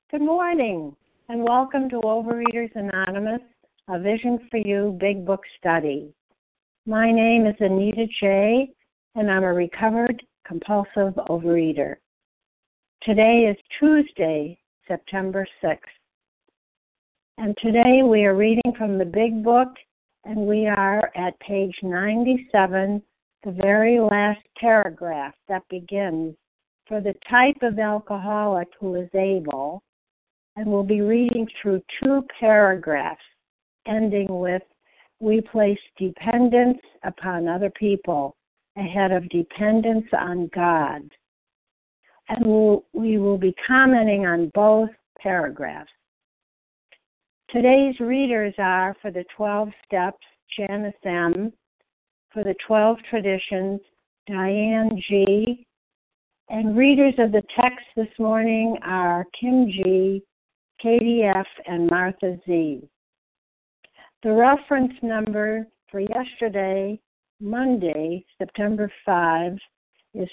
Good morning, and welcome to Overeaters Anonymous, a Vision for You Big Book Study. My name is Anita J., and I'm a recovered compulsive overeater. Today is Tuesday, September 6th. And today we are reading from the Big Book, and we are at page 97, the very last paragraph that begins, "For the type of alcoholic who is able," and we'll be reading through two paragraphs, ending with, "We place dependence upon other people ahead of dependence on God." And we will be commenting on both paragraphs. Today's readers are, for the 12 Steps, Janice M., for the 12 Traditions, Diane G., and readers of the text this morning are Kim G., Katie F., and Martha Z. The reference number for yesterday, Monday, September 5, is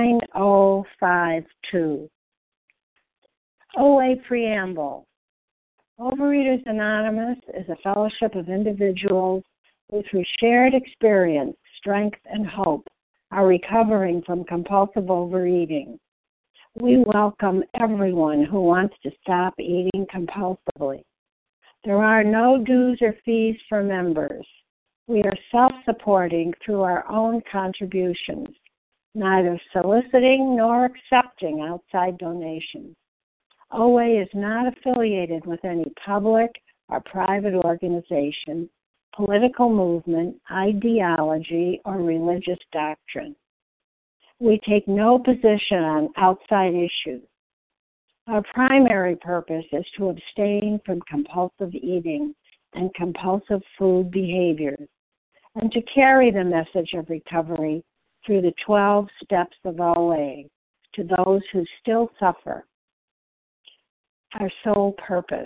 9052. OA Preamble. Overeaters Anonymous is a fellowship of individuals who, through shared experience, strength, and hope, are recovering from compulsive overeating. We welcome everyone who wants to stop eating compulsively. There are no dues or fees for members. We are self-supporting through our own contributions, neither soliciting nor accepting outside donations. OA is not affiliated with any public or private organization, political movement, ideology, or religious doctrine. We take no position on outside issues. Our primary purpose is to abstain from compulsive eating and compulsive food behaviors, and to carry the message of recovery through the 12 steps of OA to those who still suffer. Our sole purpose.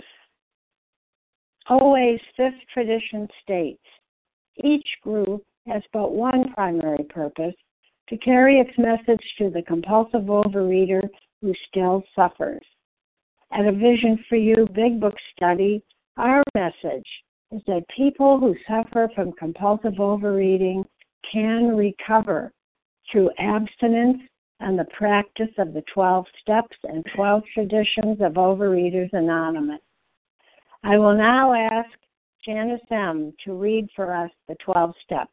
OA's fifth tradition states, each group has but one primary purpose, to carry its message to the compulsive overeater who still suffers. At a Vision for You Big Book Study, our message is that people who suffer from compulsive overeating can recover through abstinence and the practice of the 12 Steps and 12 Traditions of Overeaters Anonymous. I will now ask Janice M. to read for us the 12 steps.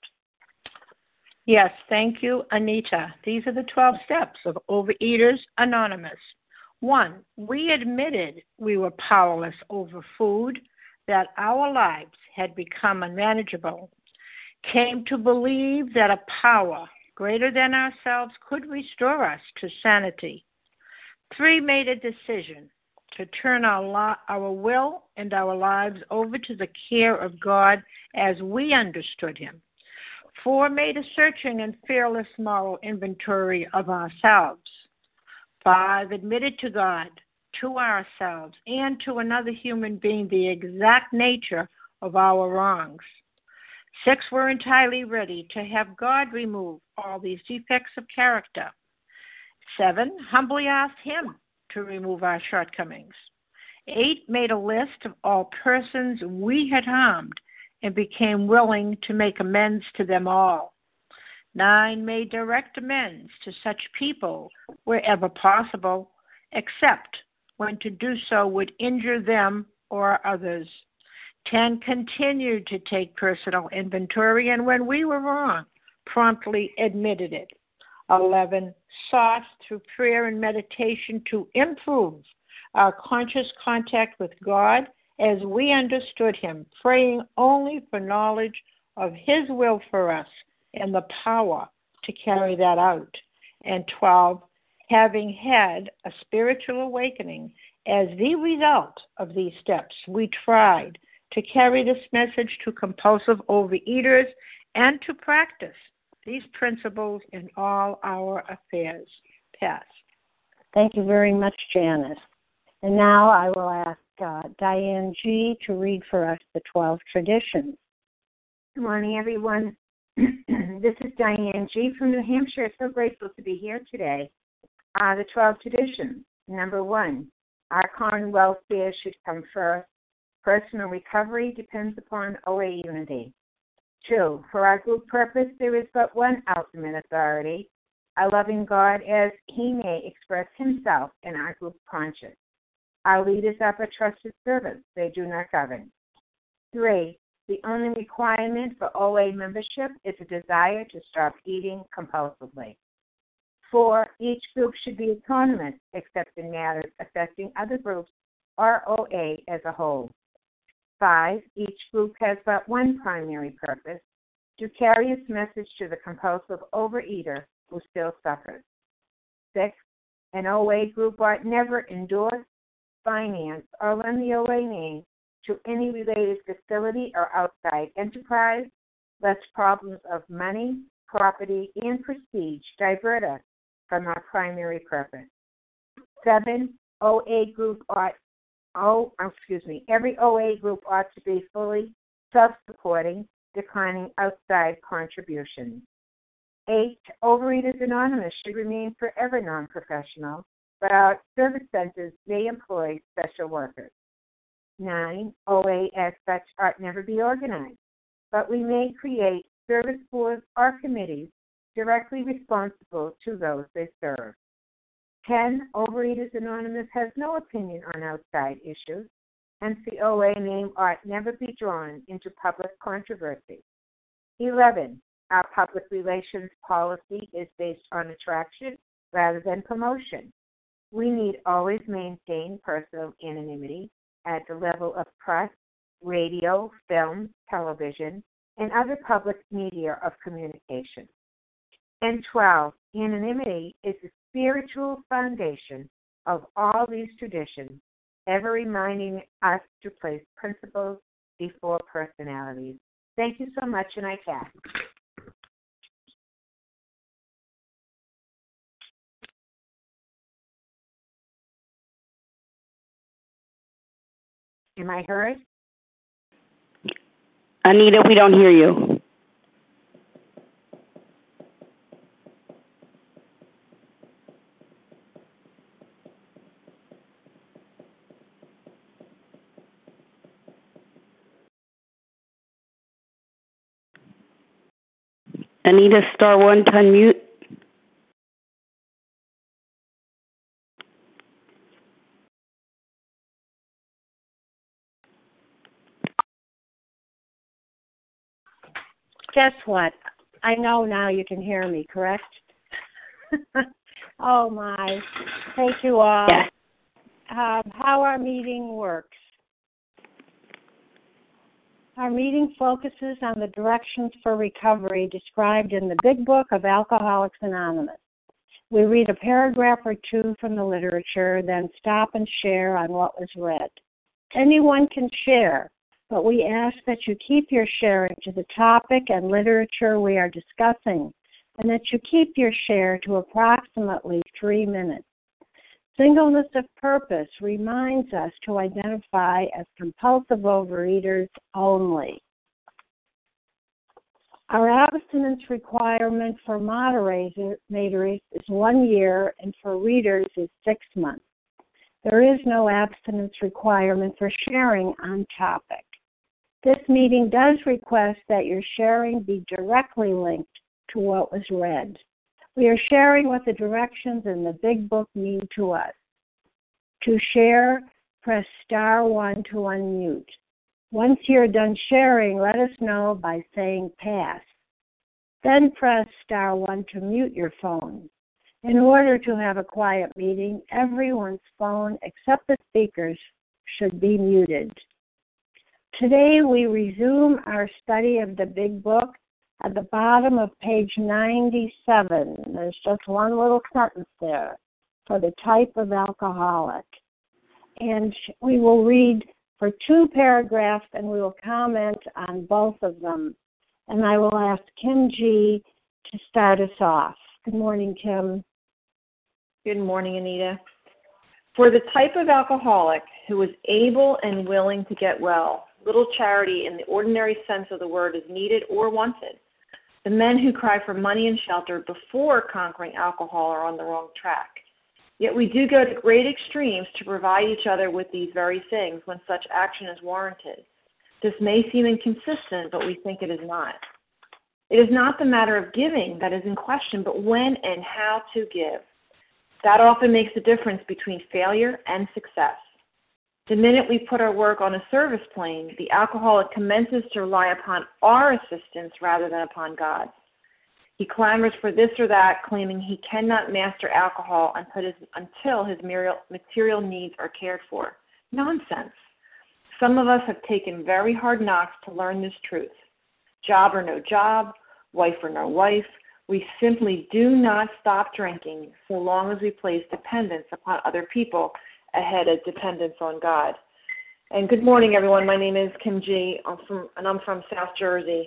Yes, thank you, Anita. These are the 12 steps of Overeaters Anonymous. 1, we admitted we were powerless over food, that our lives had become unmanageable, came to believe that a power greater than ourselves could restore us to sanity. 3, made a decision to turn our will and our lives over to the care of God as we understood Him. 4, made a searching and fearless moral inventory of ourselves. 5, admitted to God, to ourselves, and to another human being the exact nature of our wrongs. 6, were entirely ready to have God remove all these defects of character. 7, humbly asked Him to remove our shortcomings. 8, made a list of all persons we had harmed and became willing to make amends to them all. 9, made direct amends to such people wherever possible, except when to do so would injure them or others. 10, continued to take personal inventory, and when we were wrong, promptly admitted it. 11, sought through prayer and meditation to improve our conscious contact with God as we understood Him, praying only for knowledge of His will for us and the power to carry that out. And 12, having had a spiritual awakening as the result of these steps, we tried to carry this message to compulsive overeaters and to practice these principles in all our affairs. Pass. Thank you very much, Janice. And now I will ask Diane G. to read for us the 12 traditions. Good morning, everyone. This is Diane G. from New Hampshire. So grateful to be here today. The 12 traditions. Number 1, Our common welfare should come first. Personal recovery depends upon OA unity. 2, for our group purpose, there is but one ultimate authority, a loving God as he may express himself in our group conscience. Our leaders are but trusted servants. They do not govern. 3, the only requirement for OA membership is a desire to stop eating compulsively. 4, each group should be autonomous except in matters affecting other groups or OA as a whole. 5, each group has but one primary purpose, to carry its message to the compulsive overeater who still suffers. 6, an OA group ought never endorse, finance, or lend the OA name to any related facility or outside enterprise, lest problems of money, property, and prestige divert us from our primary purpose. 7, every OA group ought to be fully self-supporting, declining outside contributions. 8, Overeaters Anonymous should remain forever non-professional, but our service centers may employ special workers. 9, OA as such ought never be organized, but we may create service boards or committees directly responsible to those they serve. 10, Overeaters Anonymous has no opinion on outside issues, hence the OA name ought never be drawn into public controversy. 11, our public relations policy is based on attraction rather than promotion. We need always maintain personal anonymity at the level of press, radio, film, television, and other public media of communication. And 12, anonymity is the spiritual foundation of all these traditions, ever reminding us to place principles before personalities. Thank you so much, and I pass. Am I heard? Anita, we don't hear you. Anita, *1 to unmute. Guess what? I know now you can hear me, correct? Oh, my. Thank you all. Yes. How our meeting works. Our meeting focuses on the directions for recovery described in the Big Book of Alcoholics Anonymous. We read a paragraph or two from the literature, then stop and share on what was read. Anyone can share, but we ask that you keep your sharing to the topic and literature we are discussing, and that you keep your share to approximately 3 minutes. Singleness of purpose reminds us to identify as compulsive overeaters only. Our abstinence requirement for moderators is 1 year, and for readers is 6 months. There is no abstinence requirement for sharing on topic. This meeting does request that your sharing be directly linked to what was read. We are sharing what the directions in the Big Book mean to us. To share, press *1 to unmute. Once you're done sharing, let us know by saying pass. Then press *1 to mute your phone. In order to have a quiet meeting, everyone's phone except the speaker's should be muted. Today we resume our study of the Big Book at the bottom of page 97. There's just one little sentence there for the type of alcoholic. And we will read for 2 paragraphs and we will comment on both of them. And I will ask Kim G. to start us off. Good morning, Kim. Good morning, Anita. For the type of alcoholic who is able and willing to get well, little charity in the ordinary sense of the word is needed or wanted. The men who cry for money and shelter before conquering alcohol are on the wrong track. Yet we do go to great extremes to provide each other with these very things when such action is warranted. This may seem inconsistent, but we think it is not. It is not the matter of giving that is in question, but when and how to give. That often makes the difference between failure and success. The minute we put our work on a service plane, the alcoholic commences to rely upon our assistance rather than upon God's. He clamors for this or that, claiming he cannot master alcohol until his material needs are cared for. Nonsense. Some of us have taken very hard knocks to learn this truth. Job or no job, wife or no wife, we simply do not stop drinking so long as we place dependence upon other people ahead of dependence on God. And good morning, everyone. My name is Kim G. I'm from South Jersey.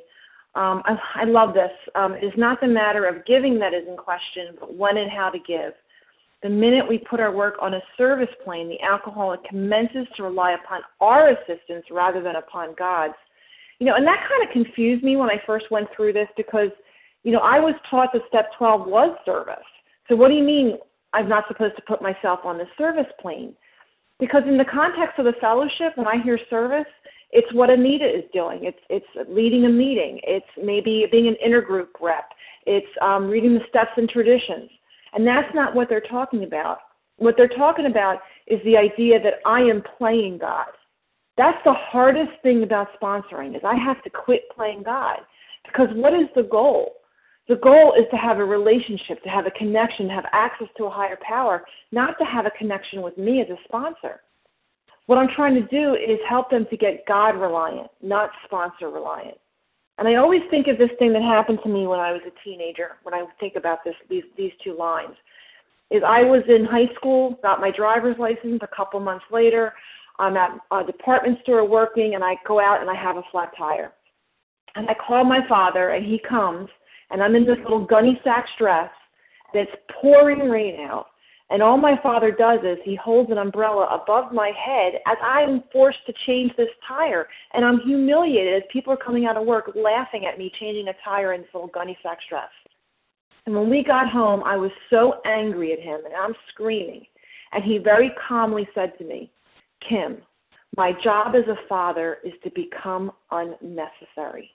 I love this. It is not the matter of giving that is in question, but when and how to give. The minute we put our work on a service plane, the alcoholic commences to rely upon our assistance rather than upon God's. And that kind of confused me when I first went through this because, I was taught that step 12 was service. So what do you mean I'm not supposed to put myself on the service plane? Because in the context of the fellowship, when I hear service, it's what Anita is doing. It's leading a meeting. It's maybe being an intergroup rep. It's reading the steps and traditions. And that's not what they're talking about. What they're talking about is the idea that I am playing God. That's the hardest thing about sponsoring is I have to quit playing God. Because what is the goal? The goal is to have a relationship, to have a connection, to have access to a higher power, not to have a connection with me as a sponsor. What I'm trying to do is help them to get God-reliant, not sponsor-reliant. And I always think of this thing that happened to me when I was a teenager, when I think about these two lines, is I was in high school, got my driver's license. A couple months later, I'm at a department store working, and I go out and I have a flat tire. And I call my father, and he comes, and I'm in this little gunny sack dress, and it's pouring rain out. And all my father does is he holds an umbrella above my head as I'm forced to change this tire. And I'm humiliated as people are coming out of work laughing at me changing a tire in this little gunny sack dress. And when we got home, I was so angry at him, and I'm screaming. And he very calmly said to me, Kim, my job as a father is to become unnecessary.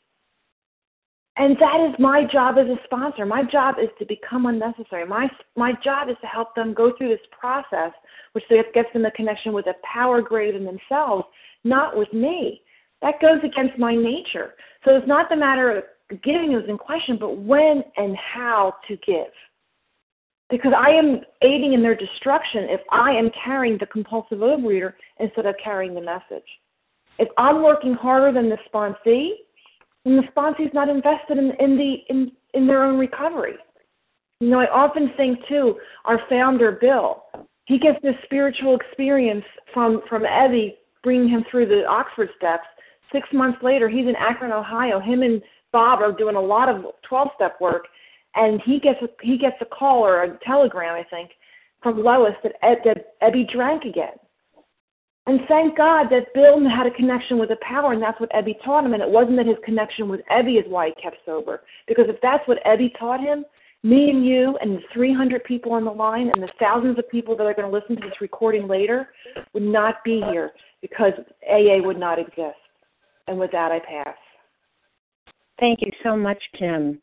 And that is my job as a sponsor. My job is to become unnecessary. My job is to help them go through this process, which gets them a connection with a power greater than themselves, not with me. That goes against my nature. So it's not the matter of giving is in question, but when and how to give. Because I am aiding in their destruction if I am carrying the compulsive overeater instead of carrying the message. If I'm working harder than the sponsee, and the sponsee is not invested in their own recovery. I often think, too, our founder, Bill, he gets this spiritual experience from Evie bringing him through the Oxford steps. 6 months later, he's in Akron, Ohio. Him and Bob are doing a lot of 12-step work, and he gets a call or a telegram, I think, from Lois that Ebby drank again. And thank God that Bill had a connection with a power, and that's what Ebby taught him. And it wasn't that his connection with Ebby is why he kept sober. Because if that's what Ebby taught him, me and you and the 300 people on the line and the thousands of people that are going to listen to this recording later would not be here because AA would not exist. And with that, I pass. Thank you so much, Kim.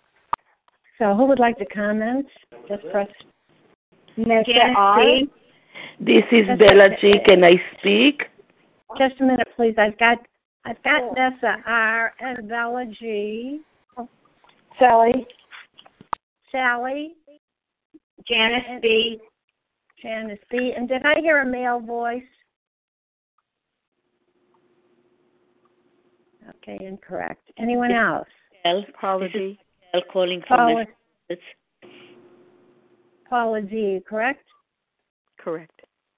So who would like to comment? Just press Nessa R. This is Bella G. Can I speak? Just a minute, please. I've got Nessa R. and Bella G. Sally. Janice B. Janice B. And did I hear a male voice? Okay, incorrect. Anyone else? Paula D. Calling from Paula D. Correct? Correct.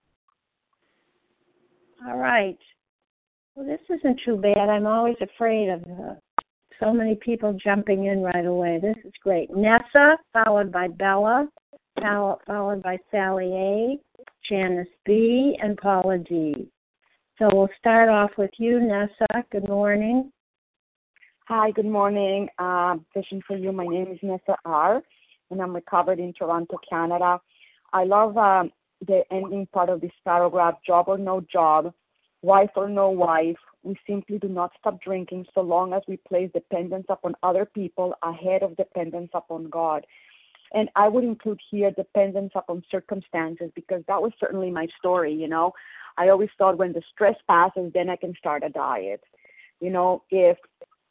All right. Well, this isn't too bad. I'm always afraid of so many people jumping in right away. This is great. Nessa, followed by Bella, followed by Sally A., Janice B., and Paula D. So we'll start off with you, Nessa. Good morning. Hi, good morning. Vision for you. My name is Nessa R., and I'm recovered in Toronto, Canada. I love the ending part of this paragraph, job or no job, wife or no wife. We simply do not stop drinking so long as we place dependence upon other people ahead of dependence upon God. And I would include here dependence upon circumstances, because that was certainly my story, you know. I always thought when the stress passes, then I can start a diet. You know, if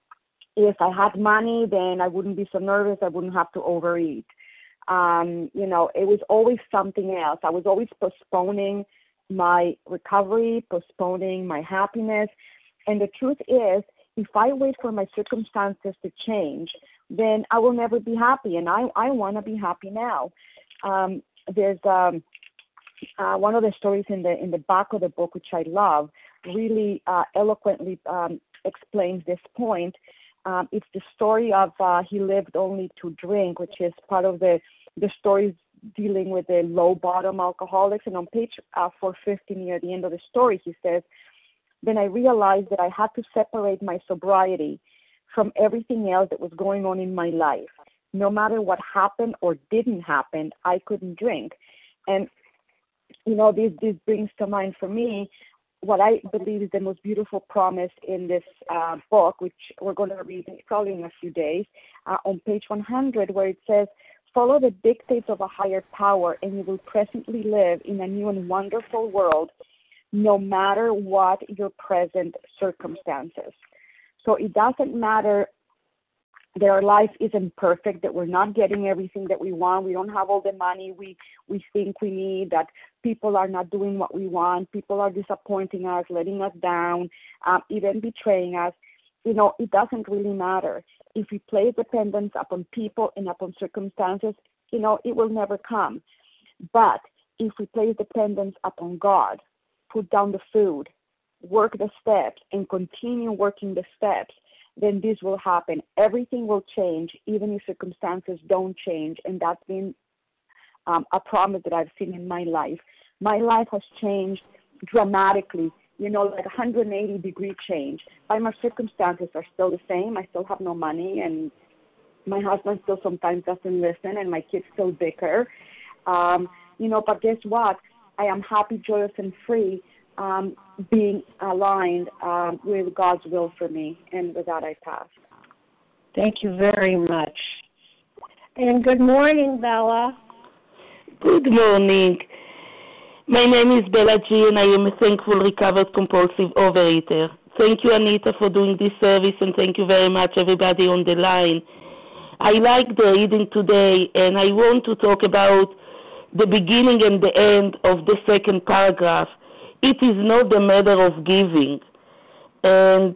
I had money, then I wouldn't be so nervous. I wouldn't have to overeat. You know, it was always something else. I was always postponing my recovery, postponing my happiness. And the truth is, if I wait for my circumstances to change, then I will never be happy. And I want to be happy now. There's one of the stories in the back of the book, which I love, really eloquently explains this point. It's the story of He Lived Only to Drink, which is part of the stories dealing with the low bottom alcoholics. And on page 450, near the end of the story, he says, "Then I realized that I had to separate my sobriety from everything else that was going on in my life. No matter what happened or didn't happen, I couldn't drink." And, you know, this brings to mind for me what I believe is the most beautiful promise in this book, which we're going to read probably in a few days, on page 100, where it says, "Follow the dictates of a higher power, and you will presently live in a new and wonderful world, no matter what your present circumstances." So it doesn't matter that our life isn't perfect, that we're not getting everything that we want, we don't have all the money we think we need, that people are not doing what we want, people are disappointing us, letting us down, even betraying us. You know, it doesn't really matter. If we place dependence upon people and upon circumstances, you know, it will never come. But if we place dependence upon God, put down the food, work the steps, and continue working the steps, then this will happen. Everything will change, even if circumstances don't change. And that's been a promise that I've seen in my life. My life has changed dramatically, you know, like 180-degree change. But my circumstances are still the same. I still have no money, and my husband still sometimes doesn't listen, and my kids still bicker. You know, but guess what? I am happy, joyous, and free, being aligned with God's will for me. And with that, I pass. Thank you very much. And good morning, Bella. Good morning. My name is Bella G, and I am a thankful recovered compulsive overeater. Thank you, Anita, for doing this service, and thank you very much, everybody on the line. I like the reading today, and I want to talk about the beginning and the end of the second paragraph. It is not a matter of giving, and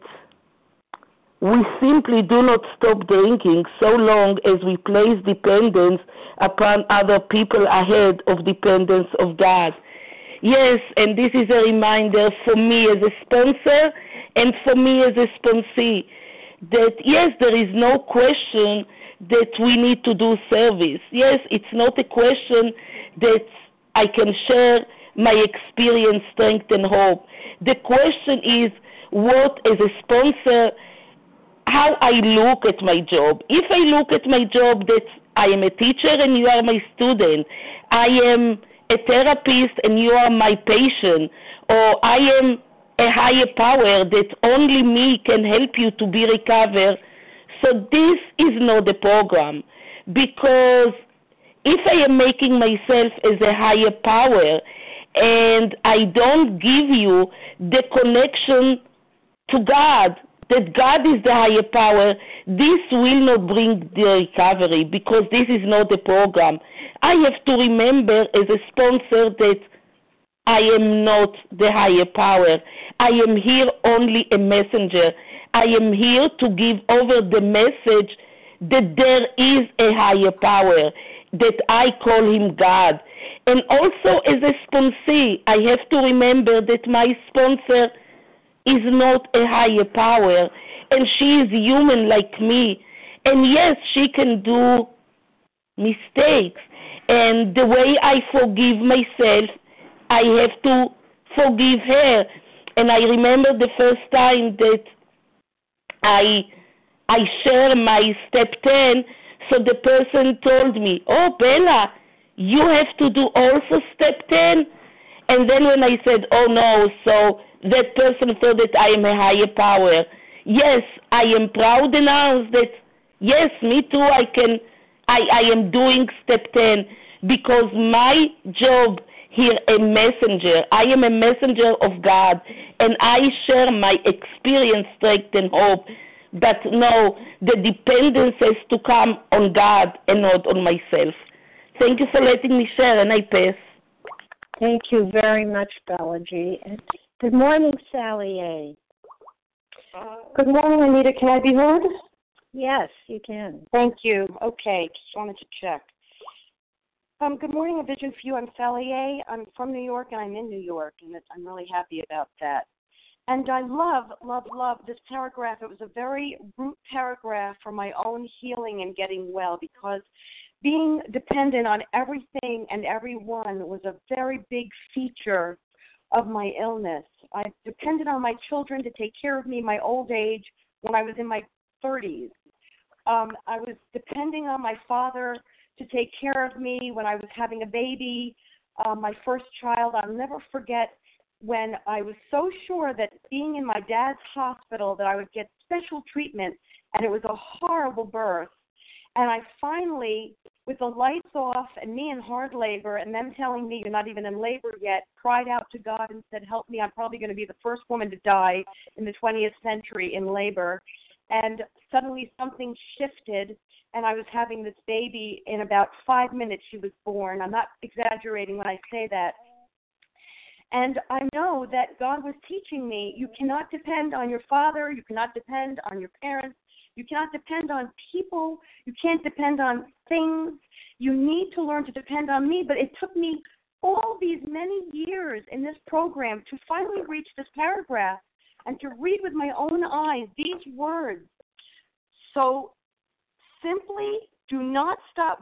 we simply do not stop drinking so long as we place dependence upon other people ahead of dependence of God. Yes, and this is a reminder for me as a sponsor and for me as a sponsee that, yes, there is no question that we need to do service. Yes, it's not a question that I can share my experience, strength, and hope. The question is what, as a sponsor, how I look at my job. If I look at my job that I am a teacher and you are my student, I am a therapist and you are my patient, or I am a higher power that only me can help you to be recovered. So this is not the program, because if I am making myself as a higher power and I don't give you the connection to God, that God is the higher power, this will not bring the recovery, because this is not the program. I have to remember as a sponsor that I am not the higher power. I am here only a messenger. I am here to give over the message that there is a higher power, that I call him God. And also as a sponsee, I have to remember that my sponsor is not a higher power, and she is human like me. And yes, she can do mistakes. And the way I forgive myself, I have to forgive her. And I remember the first time that I share my step 10, so the person told me, "Oh, Bella, you have to do also step 10? And then when I said, oh no, so that person thought that I am a higher power. Yes, I am proud enough that, yes, me too, I am doing step 10 because my job here, a messenger. I am a messenger of God, and I share my experience, strength, and hope. But no, the dependence has to come on God and not on myself. Thank you for letting me share, and I pass. Thank you very much, Bella G. And good morning, Sally A. Good morning, Anita. Can I be heard? Yes, you can. Thank you. Okay, just wanted to check. Good morning, A Vision for You. I'm Sally A. I'm from New York, and I'm in New York, and I'm really happy about that. And I love this paragraph. It was a very root paragraph for my own healing and getting well, because being dependent on everything and everyone was a very big feature of my illness. I depended on my children to take care of me in my old age when I was in my 30s. I was depending on my father to take care of me when I was having a baby, my first child. I'll never forget when I was so sure that being in my dad's hospital that I would get special treatment, and it was a horrible birth. And I finally, with the lights off and me in hard labor and them telling me you're not even in labor yet, cried out to God and said, help me, I'm probably going to be the first woman to die in the 20th century in labor. And suddenly something shifted, and I was having this baby in about 5 minutes she was born. I'm not exaggerating when I say that. And I know that God was teaching me, you cannot depend on your father, you cannot depend on your parents, you cannot depend on people, you can't depend on things. You need to learn to depend on me. But it took me all these many years in this program to finally reach this paragraph and to read with my own eyes these words. So simply do not stop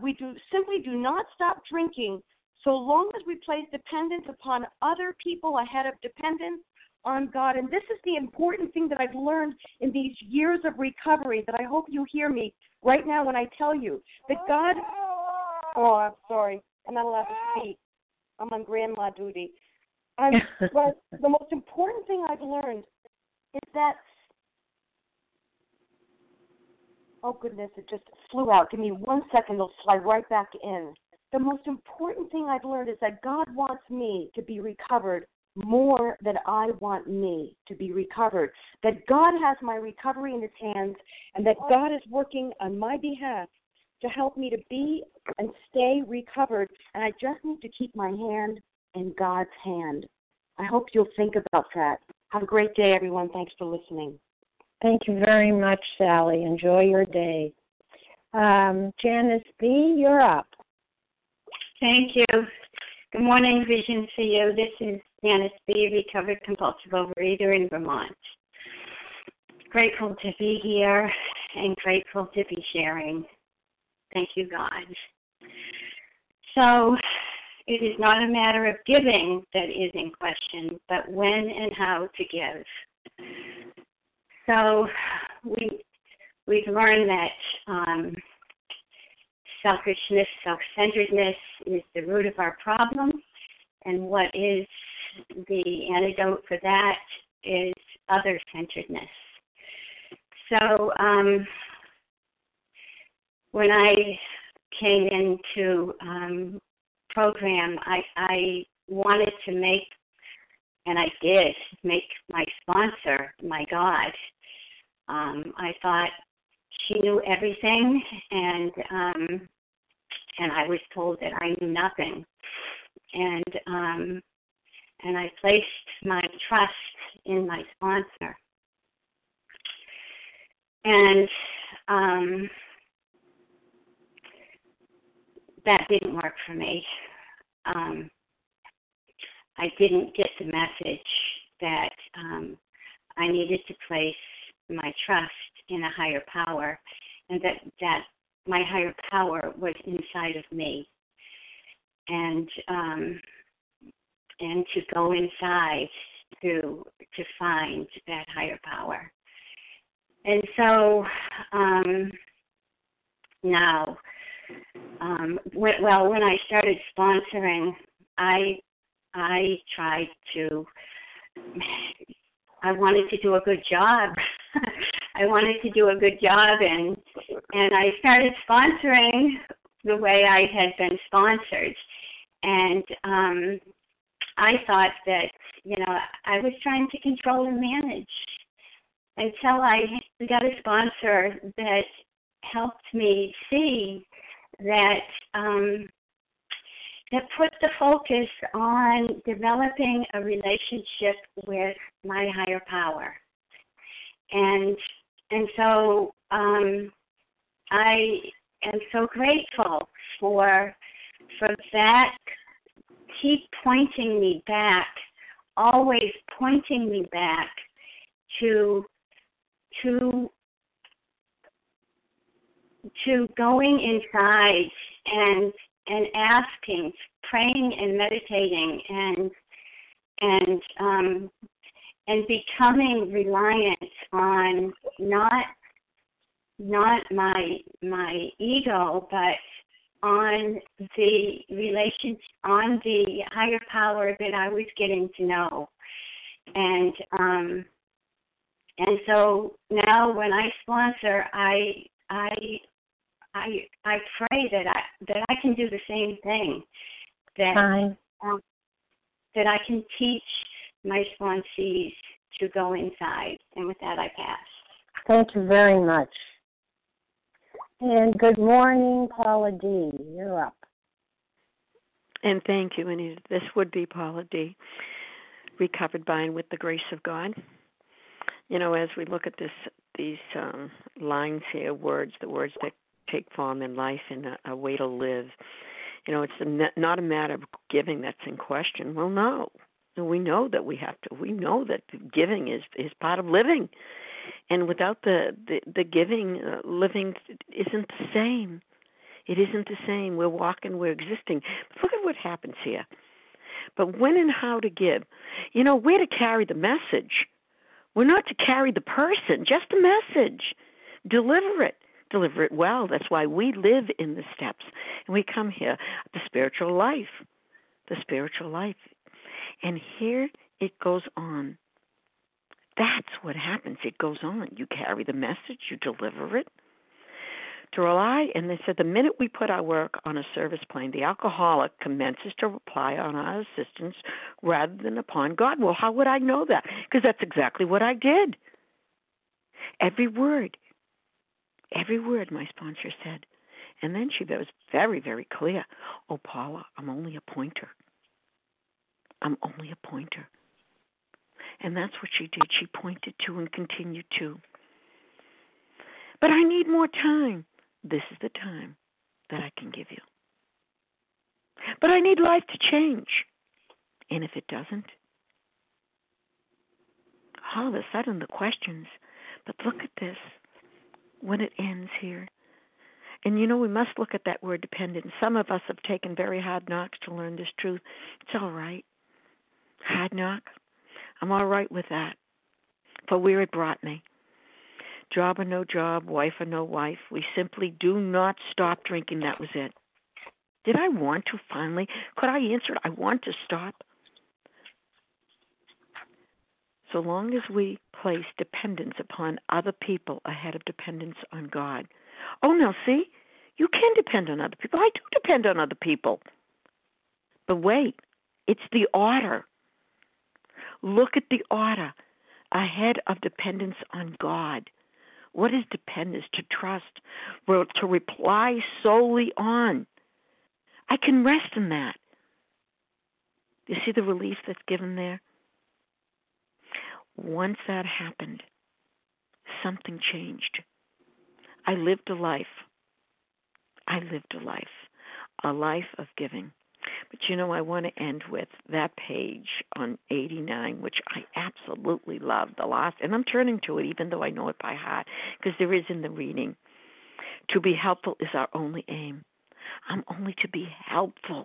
drinking so long as we place dependence upon other people ahead of dependence on God. And this is the important thing that I've learned in these years of recovery, that I hope you hear me right now when I tell you that God, I'm sorry, I'm not allowed to speak. I'm on grandma duty. But the most important thing I've learned is that, oh goodness, it just flew out. Give me 1 second, it'll slide right back in. The most important thing I've learned is that God wants me to be recovered more than I want me to be recovered. That God has my recovery in his hands, and that God is working on my behalf to help me to be and stay recovered. And I just need to keep my hand in God's hand. I hope you'll think about that. Have a great day, everyone. Thanks for listening. Thank you very much, Sally. Enjoy your day. Janice B., you're up. Thank you. Good morning, Vision for You. This is Janice B., recovered compulsive overeater in Vermont. Grateful to be here and grateful to be sharing. Thank you, God. So it is not a matter of giving that is in question, but when and how to give. So we've learned that selfishness, self-centeredness is the root of our problem, and what is the antidote for that is other-centeredness. So when I came into program, I wanted to make, and I did, make my sponsor my God. I thought she knew everything, and I was told that I knew nothing. And I placed my trust in my sponsor. And that didn't work for me. I didn't get the message that I needed to place my trust in a higher power, and that my higher power was inside of me, and to go inside to find that higher power. And so now when I started sponsoring, I tried to. I wanted to do a good job. I wanted to do a good job, and I started sponsoring the way I had been sponsored, and I thought that I was trying to control and manage until I got a sponsor that helped me see that that put the focus on developing a relationship with my higher power. And so I am so grateful for that. Keep pointing me back, always pointing me back to going inside and asking, praying and meditating and becoming reliant on not my ego, but on the on the higher power that I was getting to know. And so now when I sponsor, I pray that I can do the same thing, that I can teach my sponsees to go inside. And with that, I pass. Thank you very much. And good morning, Paula D. You're up. And thank you, Anita. This would be Paula D., recovered by and with the grace of God. As we look at these lines here, the words that take form in life and a way to live, it's not a matter of giving that's in question. Well, no. We know that we have to. We know that giving is part of living. And without the giving, living isn't the same. It isn't the same. We're walking, we're existing. But look at what happens here. But when and how to give. We're to carry the message. We're not to carry the person, just the message. Deliver it. Deliver it well. That's why we live in the steps. And we come here, the spiritual life. The spiritual life. And here it goes on. That's what happens. It goes on. You carry the message. You deliver it. To rely, and they said the minute we put our work on a service plane, the alcoholic commences to rely on our assistance rather than upon God. Well, how would I know that? Because that's exactly what I did. Every word, my sponsor said. And then she was very, very clear. Oh, Paula, I'm only a pointer. I'm only a pointer. And that's what she did. She pointed to and continued to. But I need more time. This is the time that I can give you. But I need life to change. And if it doesn't, all of a sudden the questions. But look at this, when it ends here. And we must look at that word dependent. Some of us have taken very hard knocks to learn this truth. It's all right. Hard knock. I'm all right with that. For where it brought me. Job or no job, wife or no wife, we simply do not stop drinking. That was it. Did I want to finally? Could I answer it? I want to stop. So long as we place dependence upon other people ahead of dependence on God. Oh, now see, you can depend on other people. I do depend on other people. But wait, it's the order. Look at the order ahead of dependence on God. What is dependence? To trust, to rely solely on. I can rest in that. You see the relief that's given there? Once that happened, something changed. I lived a life. A life of giving. But I want to end with that page on 89, which I absolutely love, the last, and I'm turning to it even though I know it by heart, because there is in the reading. To be helpful is our only aim. I'm only to be helpful.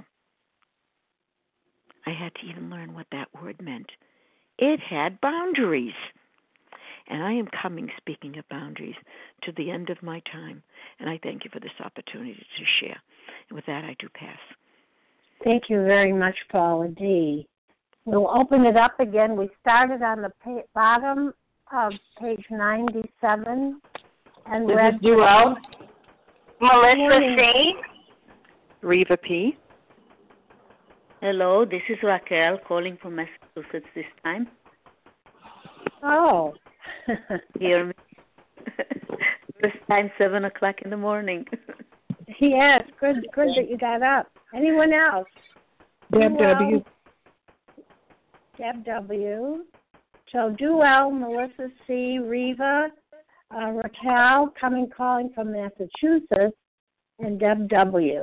I had to even learn what that word meant. It had boundaries. And I am coming, speaking of boundaries, to the end of my time. And I thank you for this opportunity to share. And with that, I do pass. Thank you very much, Paula D. We'll open it up again. We started on the bottom of page 97 and this read. Is Duell. Melissa C. Reva P. Hello, this is Raquel calling from Massachusetts this time. Oh. Hear me? First time, 7 o'clock in the morning. Yes, good that you got up. Anyone else? Deb W. Deb W. So Duell, Melissa C., Reva, Raquel, calling from Massachusetts, and Deb W.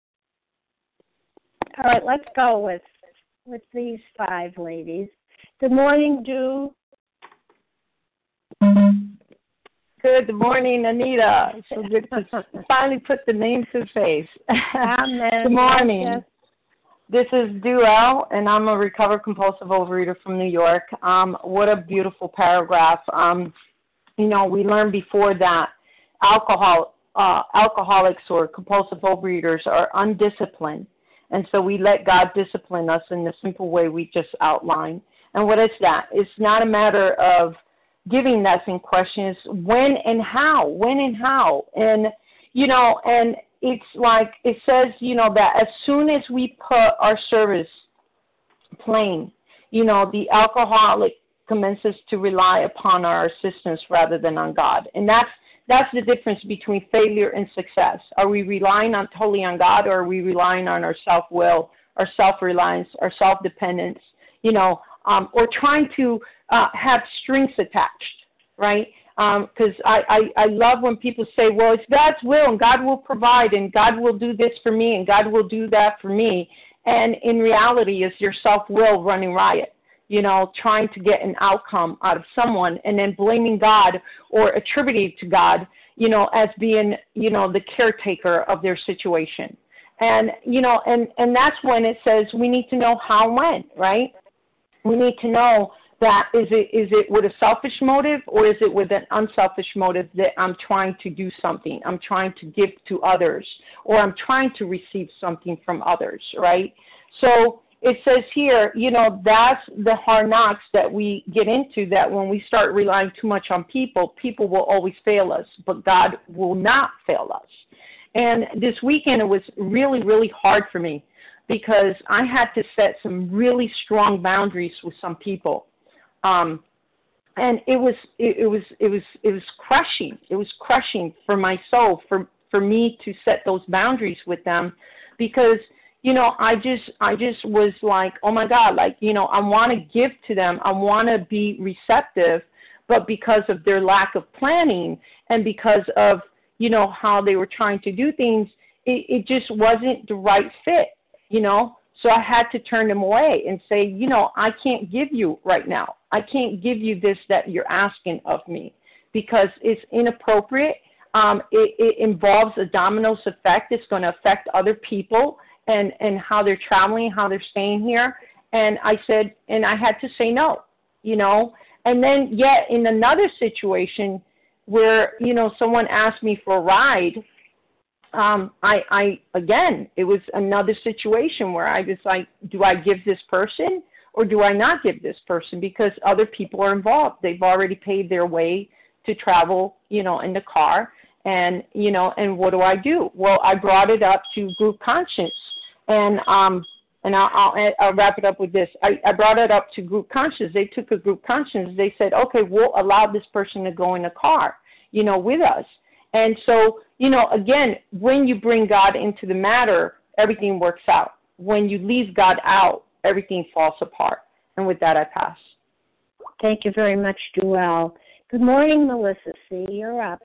All right, let's go with these 5 ladies. Good morning, Du. Good morning, Anita. So good to finally put the name to the face. Amen. Good morning. Yes. This is Duell, and I'm a recovered compulsive overeater from New York. What a beautiful paragraph. We learned before that alcoholics or compulsive overeaters are undisciplined. And so we let God discipline us in the simple way we just outlined. And what is that? It's not a matter of giving that's in question. It's when and how. And, and it's like it says, that as soon as we put our service plain, the alcoholic commences to rely upon our assistance rather than on God. And that's the difference between failure and success. Are we relying totally on God, or are we relying on our self-will, our self-reliance, our self-dependence, or trying to have strings attached, right? Because I love when people say, well, it's God's will, and God will provide, and God will do this for me, and God will do that for me. And in reality, it's your self-will running riot, trying to get an outcome out of someone and then blaming God or attributing it to God, as being, the caretaker of their situation. And, and that's when it says we need to know how and when, right? We need to know that is it with a selfish motive, or is it with an unselfish motive that I'm trying to do something, I'm trying to give to others, or I'm trying to receive something from others, right? So it says here, that's the hard knocks that we get into, that when we start relying too much on people will always fail us, but God will not fail us. And this weekend, it was really, really hard for me because I had to set some really strong boundaries with some people. And it was crushing. It was crushing for my soul, for me to set those boundaries with them, because I just was like, oh my God, I want to give to them. I want to be receptive, but because of their lack of planning and because of, how they were trying to do things, it just wasn't the right fit, So I had to turn them away and say, I can't give you right now. I can't give you this that you're asking of me because it's inappropriate. It involves a dominoes effect. It's going to affect other people and how they're traveling, how they're staying here. And I said, and I had to say no, And then yet in another situation where, someone asked me for a ride, it was another situation where I was like, do I give this person or do I not give this person? Because other people are involved. They've already paid their way to travel, in the car. And, and what do? Well, I brought it up to group conscience. And I'll wrap it up with this. I brought it up to group conscience. They took a group conscience. They said, okay, we'll allow this person to go in the car, with us. And so, again, when you bring God into the matter, everything works out. When you leave God out, everything falls apart. And with that, I pass. Thank you very much, Duell. Good morning, Melissa C. You're up.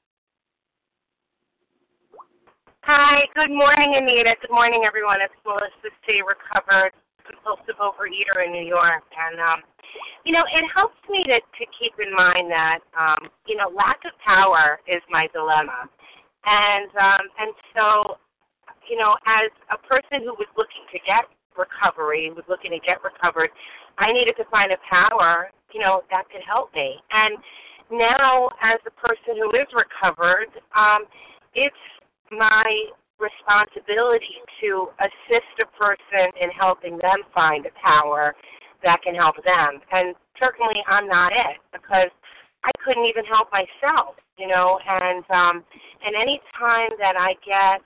Hi, good morning, Anita. Good morning, everyone. It's Melissa C., recovered compulsive overeater in New York. And, it helps me to keep in mind that, lack of power is my dilemma. And so, as a person who was looking to get recovery, I needed to find a power, that could help me. And now, as a person who is recovered, it's my responsibility to assist a person in helping them find a power that can help them. And certainly I'm not it, because I couldn't even help myself, and any time that I get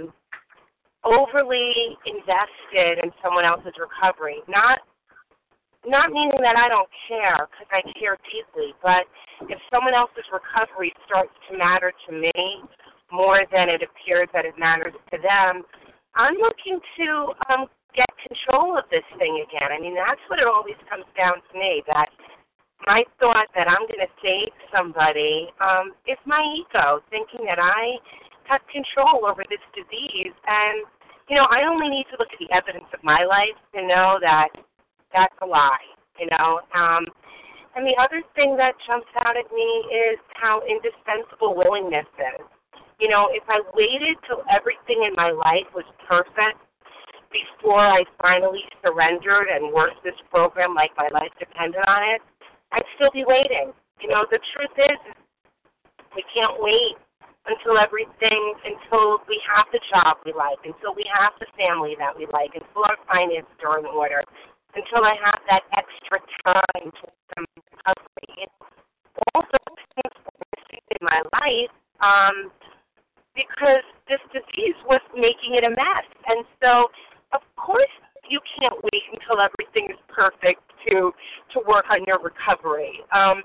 overly invested in someone else's recovery, not meaning that I don't care, because I care deeply, but if someone else's recovery starts to matter to me more than it appears that it matters to them, I'm looking to get control of this thing again. I mean, that's what it always comes down to me, that my thought that I'm going to save somebody is my ego, thinking that I have control over this disease. And, I only need to look at the evidence of my life to know that that's a lie, And the other thing that jumps out at me is how indispensable willingness is. If I waited till everything in my life was perfect before I finally surrendered and worked this program like my life depended on it, I'd still be waiting. The truth is we can't wait until we have the job we like, until we have the family that we like, until our finances are in order, until I have that extra time to come to recovery. All those things were missing in my life because this disease was making it a mess. And so, of course, you can't wait until everything is perfect to work on your recovery.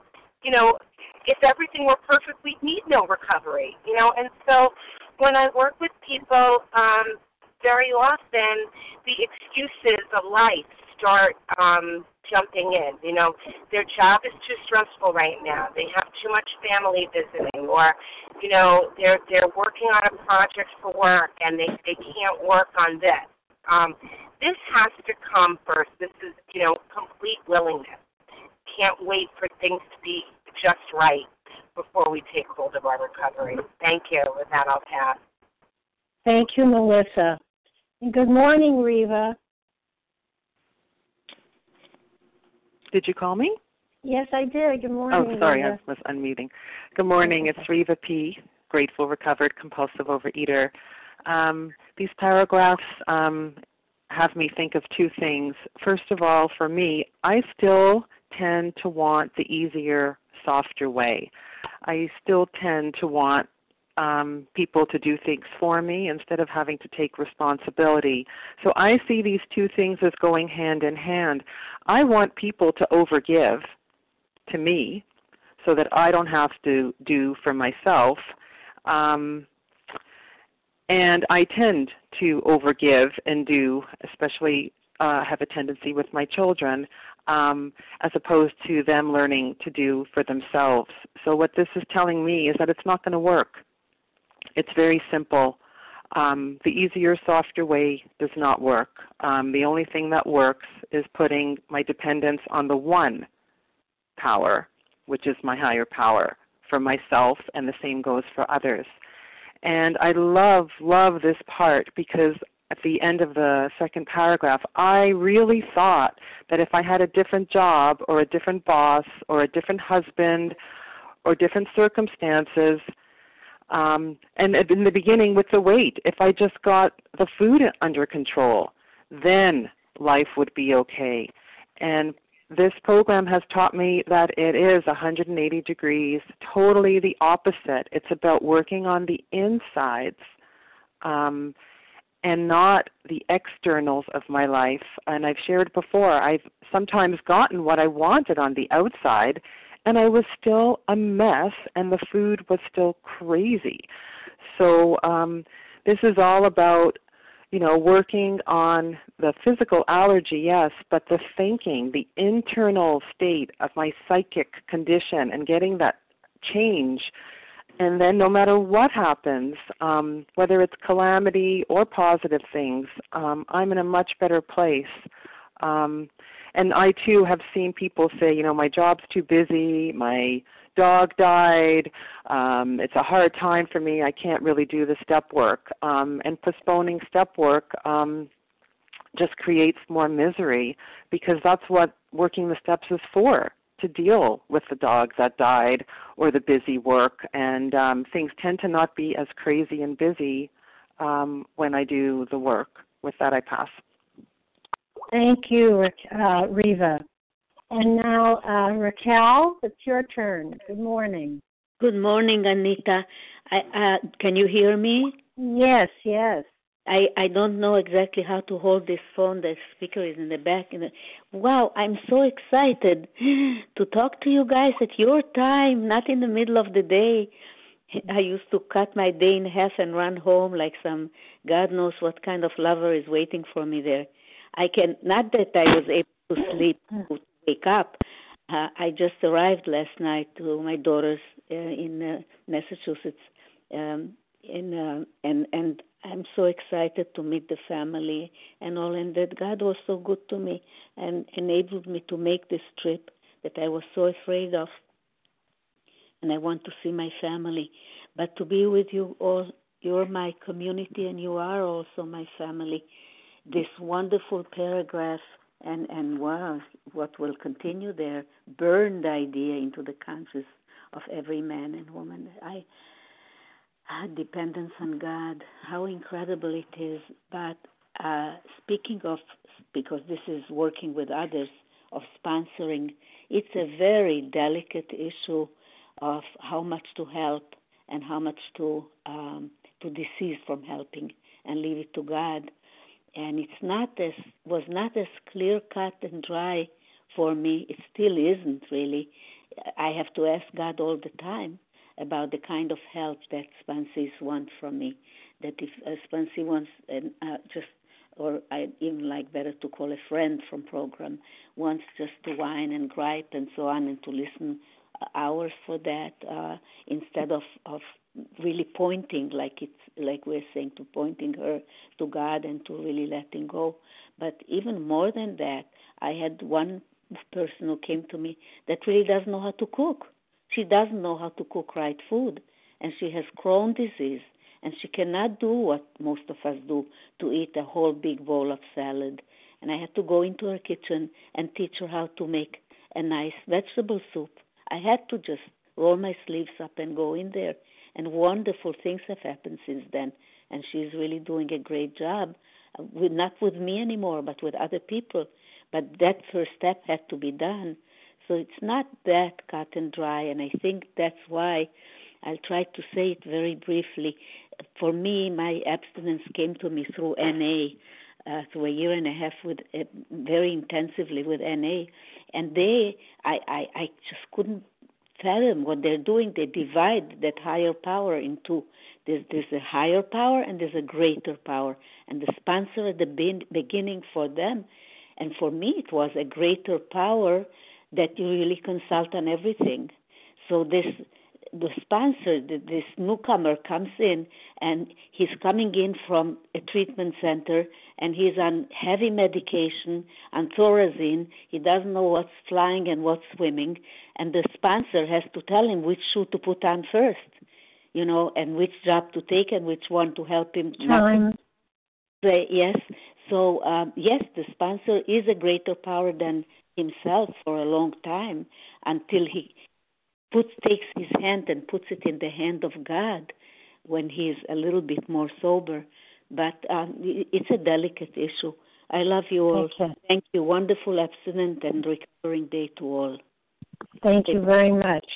If everything were perfect, we'd need no recovery, And so when I work with people, very often the excuses of life start jumping in. Their job is too stressful right now. They have too much family visiting, or, they're working on a project for work and they can't work on this. This has to come first. This is, complete willingness. Can't wait for things to be just right before we take hold of our recovery. Thank you. With that, I'll pass. Thank you, Melissa. And good morning, Reva. Did you call me? Yes, I did. Good morning. Oh, sorry, Reva. I was unmuting. Good morning. It's Reva P., grateful, recovered, compulsive overeater. These paragraphs have me think of two things. First of all, for me, I still tend to want the easier, softer way. I still tend to want people to do things for me instead of having to take responsibility. So I see these two things as going hand in hand. I want people to overgive to me so that I don't have to do for myself. And I tend to overgive and do, especially have a tendency with my children, as opposed to them learning to do for themselves. So what this is telling me is that it's not going to work. It's very simple. The easier, softer way does not work. The only thing that works is putting my dependence on the one power, which is my higher power, for myself, and the same goes for others. And I love this part because at the end of the second paragraph, I really thought that if I had a different job or a different boss or a different husband or different circumstances, and in the beginning with the weight, if I just got the food under control, then life would be okay. And this program has taught me that it is 180 degrees, totally the opposite. It's about working on the insides and not the externals of my life. And I've shared before, I've sometimes gotten what I wanted on the outside, and I was still a mess, and the food was still crazy. So this is all about working on the physical allergy, yes, but the thinking, the internal state of my psychic condition and getting that change. And then no matter what happens, whether it's calamity or positive things, I'm in a much better place. And I, too, have seen people say, my job's too busy, my dog died, it's a hard time for me, I can't really do the step work. And postponing step work just creates more misery because that's what working the steps is for. to deal with the dog that died or the busy work, and things tend to not be as crazy and busy when I do the work. With that, I pass. Thank you, Reva. And now, Raquel, it's your turn. Good morning. Good morning, Anita. Can you hear me? Yes, yes. I don't know exactly how to hold this phone. The speaker is in the back. Wow, I'm so excited to talk to you guys at your time, not in the middle of the day. I used to cut my day in half and run home like some God knows what kind of lover is waiting for me there. Not that I was able to sleep, to wake up. I just arrived last night to my daughters in Massachusetts, and I'm so excited to meet the family and all, and that God was so good to me and enabled me to make this trip that I was so afraid of. And I want to see my family. But to be with you all, you're my community and you are also my family. This wonderful paragraph and wow, what will continue there, burn the idea into the conscience of every man and woman. Dependence on God, how incredible it is. But speaking of, because this is working with others, of sponsoring, it's a very delicate issue of how much to help and how much to desist from helping and leave it to God. And was not as clear cut and dry for me. It still isn't really. I have to ask God all the time about the kind of help that sponsees want from me. That if a sponsee wants or I even like better to call a friend from program, wants just to whine and gripe and so on and to listen hours for that instead of really pointing like we're saying, to pointing her to God and to really letting go. But even more than that, I had one person who came to me that really doesn't know how to cook. She doesn't know how to cook right food, and she has Crohn's disease, and she cannot do what most of us do, to eat a whole big bowl of salad. And I had to go into her kitchen and teach her how to make a nice vegetable soup. I had to just roll my sleeves up and go in there. And wonderful things have happened since then. And she's really doing a great job, not with me anymore, but with other people. But that first step had to be done. So it's not that cut and dry. And I think that's why I'll try to say it very briefly. For me, my abstinence came to me through NA, through a year and a half with very intensively with NA. And I just couldn't fathom what they're doing. They divide that higher power into there's a higher power and there's a greater power. And the sponsor at the beginning for them, and for me it was a greater power that you really consult on everything. So the sponsor, this newcomer comes in, and he's coming in from a treatment center, and he's on heavy medication, on Thorazine. He doesn't know what's flying and what's swimming, and the sponsor has to tell him which shoe to put on first, and which job to take and which one to help him. Yes. So, yes, the sponsor is a greater power than himself for a long time, until he takes his hand and puts it in the hand of God when he is a little bit more sober. But it's a delicate issue. I love you all. Okay. Thank you. Wonderful abstinent and recovering day to all. Thank you very much.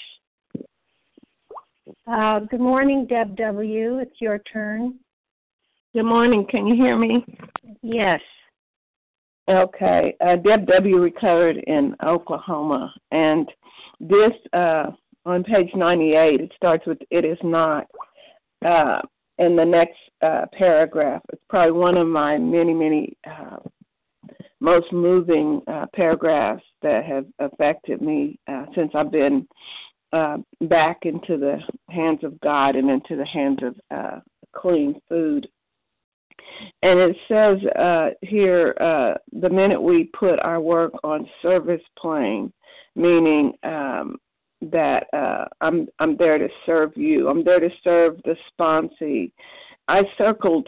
Good morning, Deb W. It's your turn. Good morning. Can you hear me? Yes. Okay. Deb W. recovered in Oklahoma, and this on page 98, it starts with "it is not." In the next paragraph, it's probably one of my many most moving paragraphs that have affected me since I've been back into the hands of God and into the hands of clean food. And it says here, the minute we put our work on service plane, meaning that I'm there to serve you. I'm there to serve the sponsee. I circled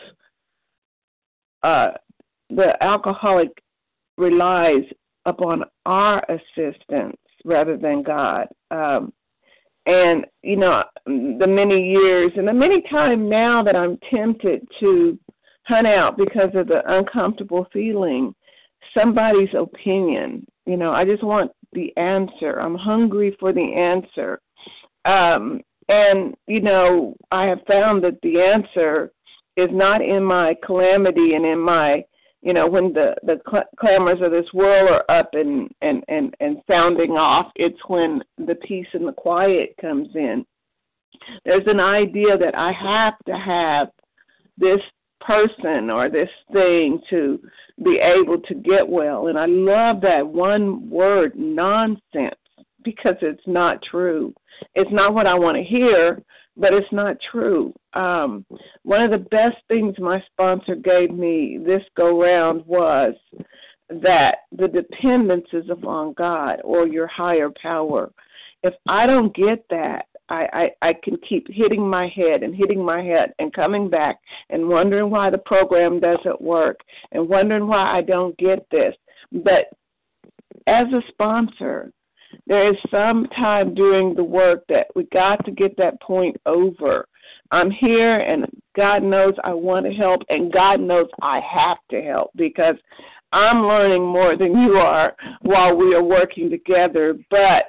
the alcoholic relies upon our assistance rather than God. And, you know, the many years and the many times now that I'm tempted to hunt out because of the uncomfortable feeling, somebody's opinion. You know, I just want the answer. I'm hungry for the answer. And, you know, I have found that the answer is not in my calamity and in my, you know, when the clamors of this world are up and sounding off. It's when the peace and the quiet comes in. There's an idea that I have to have this person or this thing to be able to get well. And I love that one word, nonsense, because it's not true. It's not what I want to hear, but it's not true. One of the best things my sponsor gave me this go-round was that the dependence is upon God or your higher power. If I don't get that, I can keep hitting my head and coming back and wondering why the program doesn't work and wondering why I don't get this. But as a sponsor, there is some time during the work that we got to get that point over. I'm here, and God knows I want to help, and God knows I have to help because I'm learning more than you are while we are working together. But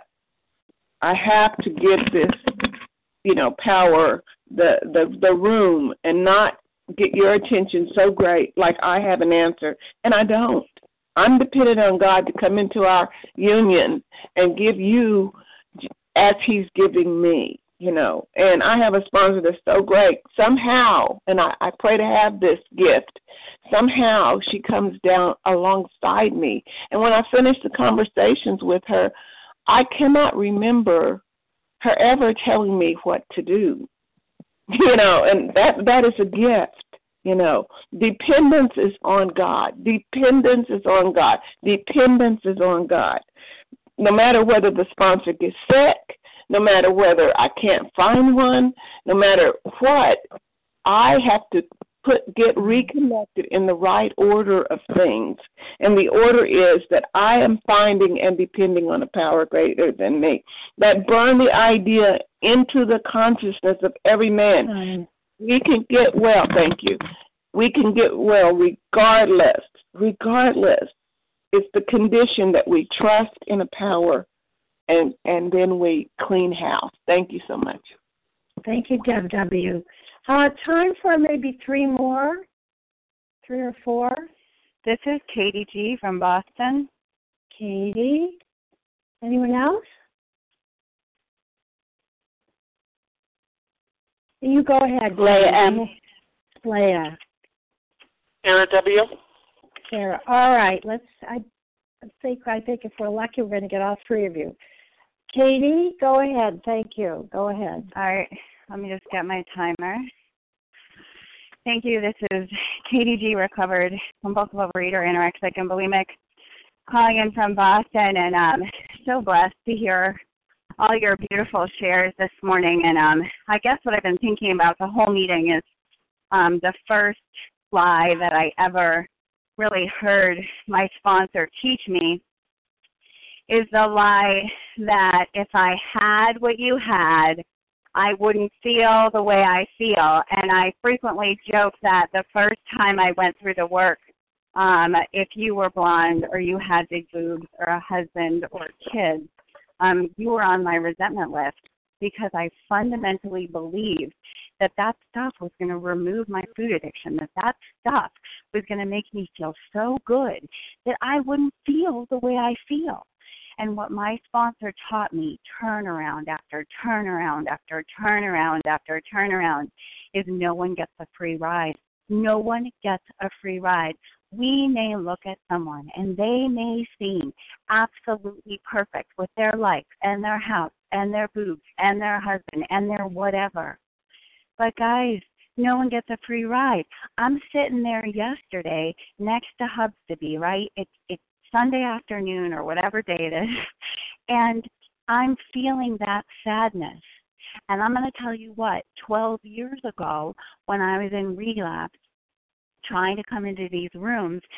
I have to get this, you know, power, the room, and not get your attention so great like I have an answer, and I don't. I'm dependent on God to come into our union and give you as he's giving me, you know. And I have a sponsor that's so great. Somehow, and I pray to have this gift, somehow she comes down alongside me. And when I finish the conversations with her, I cannot remember her ever telling me what to do, you know, and that is a gift. You know, dependence is on God. Dependence is on God. Dependence is on God. No matter whether the sponsor gets sick, no matter whether I can't find one, no matter what, I have to get reconnected in the right order of things. And the order is that I am finding and depending on a power greater than me. That burn the idea into the consciousness of every man. We can get well, thank you. We can get well regardless. It's the condition that we trust in a power and then we clean house. Thank you so much. Thank you, Deb W. Time for maybe three or four. This is Katie G. from Boston. Katie. Anyone else? You go ahead. Leah M. Leah. Sarah W. Sarah. All right. I think if we're lucky, we're going to get all three of you. Katie, go ahead. Thank you. Go ahead. All right. Let me just get my timer. Thank you. This is Katie G., recovered compulsive overeater, anorexic, and bulimic, calling in from Boston, and so blessed to hear all your beautiful shares this morning. And I guess what I've been thinking about the whole meeting is the first lie that I ever really heard my sponsor teach me is the lie that if I had what you had, I wouldn't feel the way I feel. And I frequently joke that the first time I went through the work, if you were blonde or you had big boobs or a husband or kids, you were on my resentment list because I fundamentally believed that stuff was going to remove my food addiction, that stuff was going to make me feel so good that I wouldn't feel the way I feel. And what my sponsor taught me, turnaround after turnaround after turnaround after turnaround, is no one gets a free ride. No one gets a free ride. We may look at someone and they may seem absolutely perfect with their life and their house and their boobs and their husband and their whatever. But guys, no one gets a free ride. I'm sitting there yesterday next to Hubstaby, right? It's Sunday afternoon or whatever day it is, and I'm feeling that sadness. And I'm going to tell you what, 12 years ago when I was in relapse, trying to come into these rooms,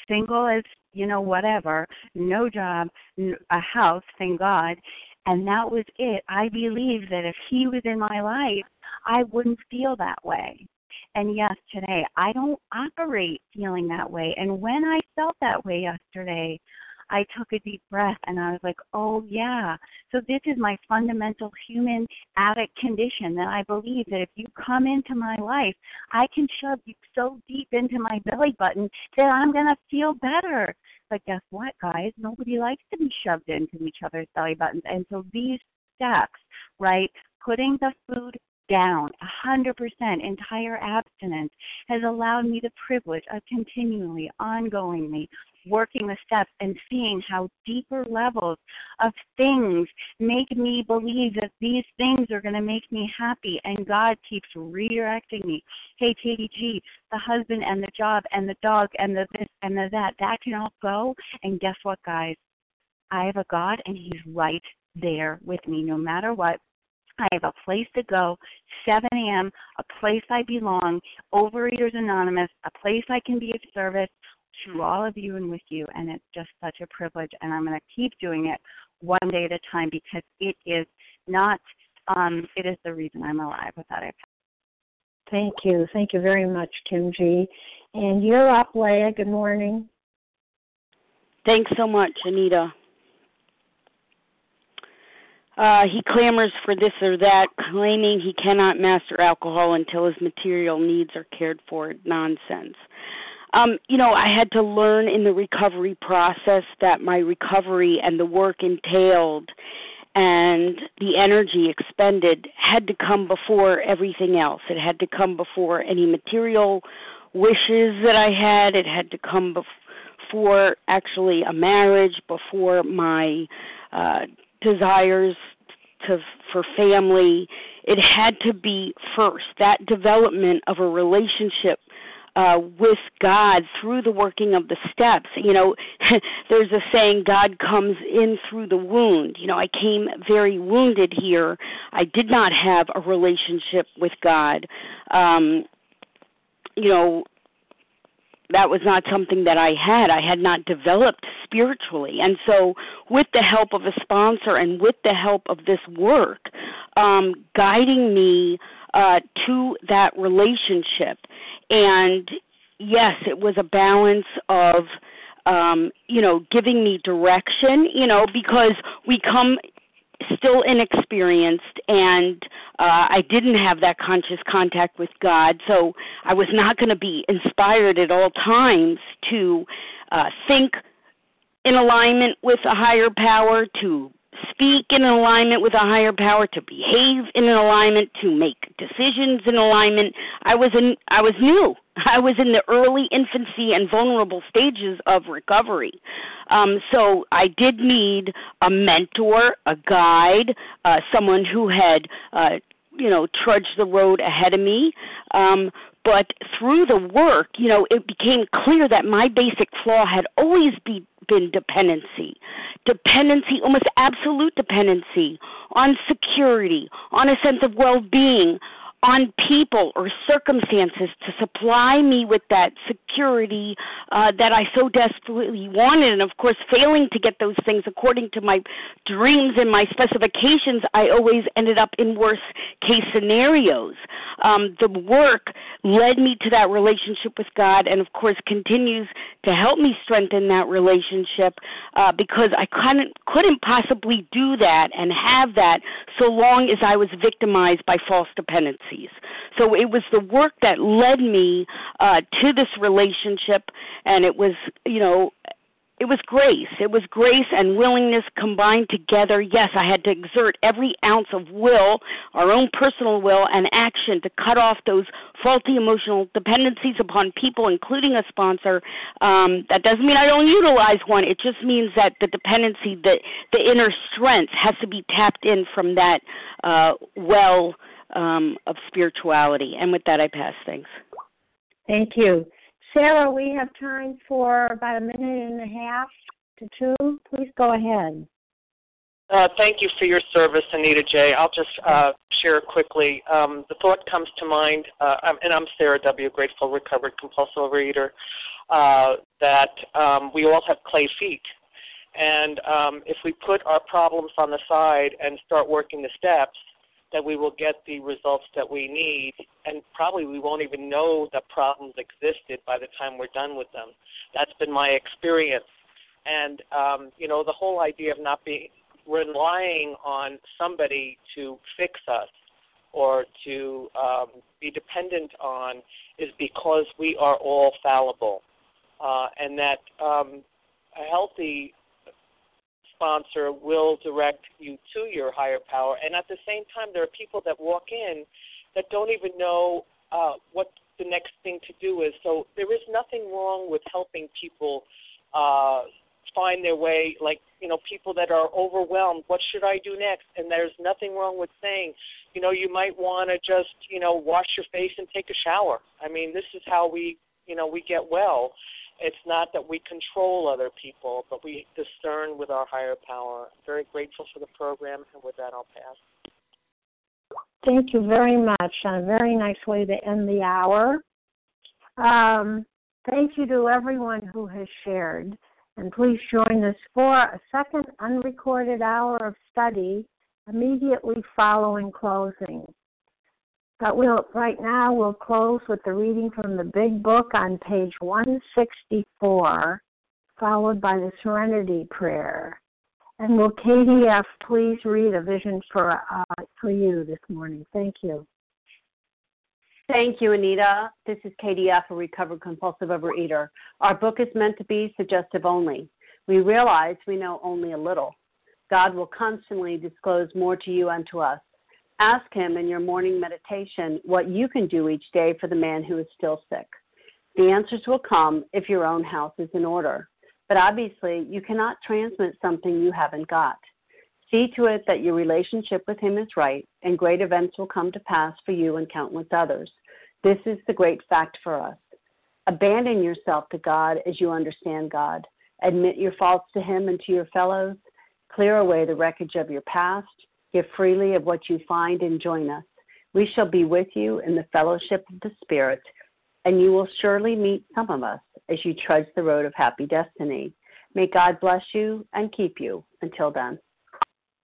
single as, whatever, no job, a house, thank God. And that was it. I believe that if he was in my life, I wouldn't feel that way. And yes, today, I don't operate feeling that way. And when I felt that way yesterday, I took a deep breath and I was like, oh, yeah. So this is my fundamental human addict condition, that I believe that if you come into my life, I can shove you so deep into my belly button that I'm going to feel better. But guess what, guys? Nobody likes to be shoved into each other's belly buttons. And so these steps, right, putting the food down, 100% entire abstinence, has allowed me the privilege of continually, ongoingly working the steps and seeing how deeper levels of things make me believe that these things are going to make me happy. And God keeps redirecting me. Hey, KDG, the husband and the job and the dog and the this and the that can all go. And guess what, guys? I have a God, and he's right there with me no matter what. I have a place to go, 7 a.m., a place I belong, Overeaters Anonymous, a place I can be of service to all of you and with you, and it's just such a privilege, and I'm going to keep doing it one day at a time, because it is not, it is the reason I'm alive. With that, I pass. Thank you. Thank you very much, Kim G. And you're up, Leah. Good morning. Thanks so much, Anita. He clamors for this or that, claiming he cannot master alcohol until his material needs are cared for. Nonsense. I had to learn in the recovery process that my recovery and the work entailed and the energy expended had to come before everything else. It had to come before any material wishes that I had. It had to come before actually a marriage, before my desires for family. It had to be first. That development of a relationship with God through the working of the steps. There's a saying, God comes in through the wound. I came very wounded here. I did not have a relationship with God. That was not something that I had. I had not developed spiritually. And so with the help of a sponsor and with the help of this work, guiding me to that relationship. And yes, it was a balance of, giving me direction, because we come still inexperienced, and I didn't have that conscious contact with God, so I was not going to be inspired at all times to think in alignment with a higher power, to speak in alignment with a higher power, to behave in alignment, to make decisions in alignment. I was new. I was in the early infancy and vulnerable stages of recovery. So I did need a mentor, a guide, someone who had, trudged the road ahead of me. But through the work, it became clear that my basic flaw had always been dependency, almost absolute dependency on security, on a sense of well-being, on people or circumstances to supply me with that security that I so desperately wanted. And, of course, failing to get those things according to my dreams and my specifications, I always ended up in worst-case scenarios. The work led me to that relationship with God and, of course, continues to help me strengthen that relationship because I couldn't possibly do that and have that so long as I was victimized by false dependencies. So it was the work that led me to this relationship, and it was, it was grace. It was grace and willingness combined together. Yes, I had to exert every ounce of will, our own personal will and action to cut off those faulty emotional dependencies upon people, including a sponsor. That doesn't mean I don't utilize one. It just means that the dependency, the inner strength has to be tapped in from that well of spirituality. And with that, I pass. Thanks. Thank you. Sarah, we have time for about a minute and a half to two. Please go ahead. Thank you for your service, Anita J. I'll just share quickly. The thought comes to mind, and I'm Sarah W., grateful, recovered, compulsive overeater, that we all have clay feet. And if we put our problems on the side and start working the steps, that we will get the results that we need, and probably we won't even know that problems existed by the time we're done with them. That's been my experience. And, the whole idea of not relying on somebody to fix us or to be dependent on is because we are all fallible. And that a healthy sponsor will direct you to your higher power. And at the same time, there are people that walk in that don't even know what the next thing to do is. So there is nothing wrong with helping people find their way, like, people that are overwhelmed. What should I do next? And there's nothing wrong with saying, you might want to just, wash your face and take a shower. I mean, this is how we get well. It's not that we control other people, but we discern with our higher power. I'm very grateful for the program, and with that, I'll pass. Thank you very much. A very nice way to end the hour. Thank you to everyone who has shared. And please join us for a second unrecorded hour of study immediately following closing. But right now we'll close with the reading from the Big Book on page 164, followed by the Serenity Prayer. And will Katie F. please read a vision for you this morning? Thank you. Thank you, Anita. This is Katie F., a recovered compulsive overeater. Our book is meant to be suggestive only. We realize we know only a little. God will constantly disclose more to you and to us. Ask him in your morning meditation what you can do each day for the man who is still sick. The answers will come if your own house is in order. But obviously, you cannot transmit something you haven't got. See to it that your relationship with him is right, and great events will come to pass for you and countless others. This is the great fact for us. Abandon yourself to God as you understand God. Admit your faults to him and to your fellows. Clear away the wreckage of your past. Give freely of what you find and join us. We shall be with you in the fellowship of the Spirit, and you will surely meet some of us as you trudge the road of happy destiny. May God bless you and keep you. Until then.